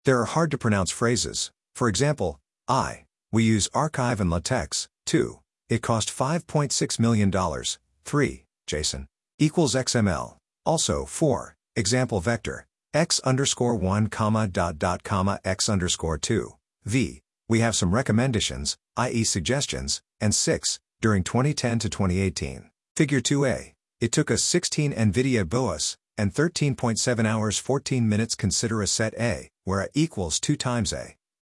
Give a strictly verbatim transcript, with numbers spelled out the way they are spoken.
There are hard to pronounce phrases. For example, I. We use archive and LaTeX. two. It cost five point six million dollars. three. JSON equals X M L. Also four. Example vector. X underscore one comma dot dot comma X underscore two. V. We have some recommendations, that is suggestions, and six. During twenty ten to twenty eighteen. Figure two A. It took us sixteen NVIDIA B O A S, and thirteen point seven hours fourteen minutes. Consider a set A, where A equals two times A.